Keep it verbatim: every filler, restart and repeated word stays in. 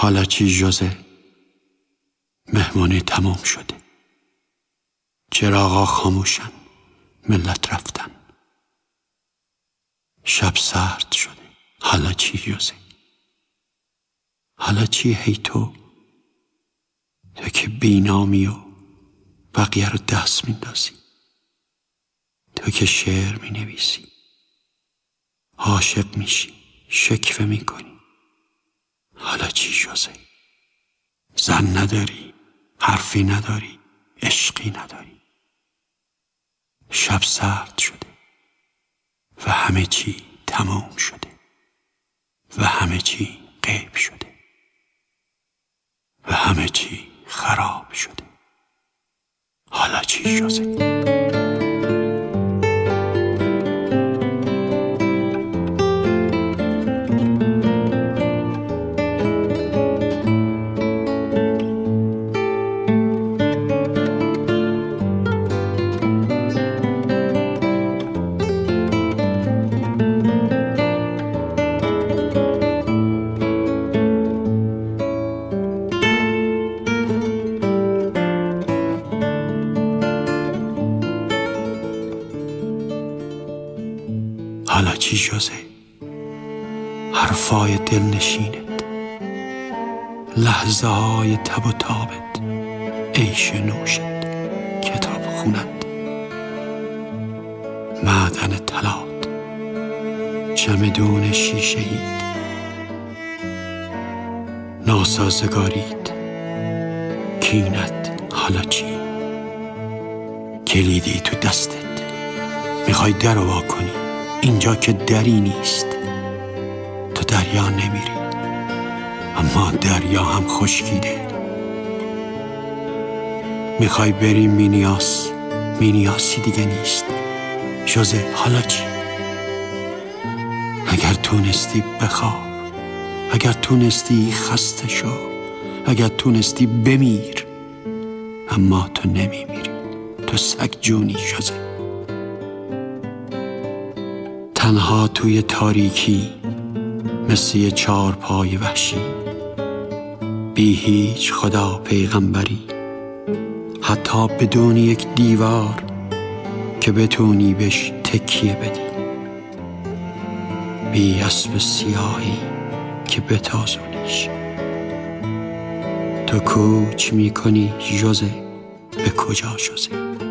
حالا چی ژوزه؟ مهمانی تمام شده، چراغا خاموشن، ملت رفتن، شب سرد شده. حالا چی ژوزه؟ حالا چی هی تو تو که بینامی و بقیه رو دست میندازی، تو که شعر می نویسی، عاشق میشی، شکوه میکنی. حالا چی ژوزه؟ زن نداری، حرفی نداری، عشقی نداری، شب سرد شده و همه چی تمام شده و همه چی غیب شده و همه چی خراب شده. حالا چی ژوزه؟ حالا چی ژوزه؟ حرفای دلنشینت، لحظه های تب و تابت، عیش نوشت، کتاب خونت، معدن طلات، چمدون شیشه اید، ناسازگاریت، کینت. حالا چی؟ کلیدی تو دستت، میخوای در وا کنی، اینجا که دری نیست. تو دریا نمیری، اما دریا هم خشکیده. میخوای بری مینیاس، مینیاسی دیگه نیست. ژوزه حالا چی؟ اگر تونستی بخواب، اگر تونستی خسته شو، اگر تونستی بمیر، اما تو نمیمیری، تو سگ جونی ژوزه. تنها توی تاریکی مثل یه چار پای وحشی، بی هیچ خدا پیغمبری، حتی بدون یک دیوار که بتونی بهش تکیه بدی، بی اسب سیاهی که بتازونیش. تو کوچ میکنی ژوزه، به کجا ژوزه؟